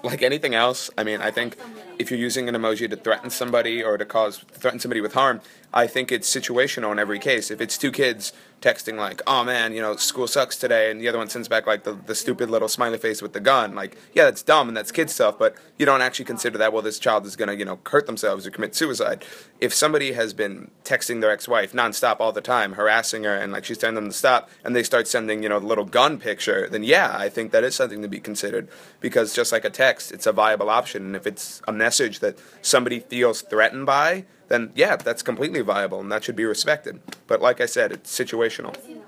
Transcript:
like anything else, I mean, I think if you're using an emoji to threaten somebody or to threaten somebody with harm, I think it's situational in every case. If it's two kids texting like, "Oh man, school sucks today," and the other one sends back like the stupid little smiley face with the gun, like, yeah, that's dumb and that's kid stuff, but you don't actually consider that, well, this child is gonna, hurt themselves or commit suicide. If somebody has been texting their ex-wife nonstop all the time, harassing her, and like she's telling them to stop, and they start sending, the little gun picture, then yeah, I think that is something to be considered, because just like a text, it's a viable option, and if it's a message that somebody feels threatened by, then yeah, that's completely viable, and that should be respected. But like I said, it's situational.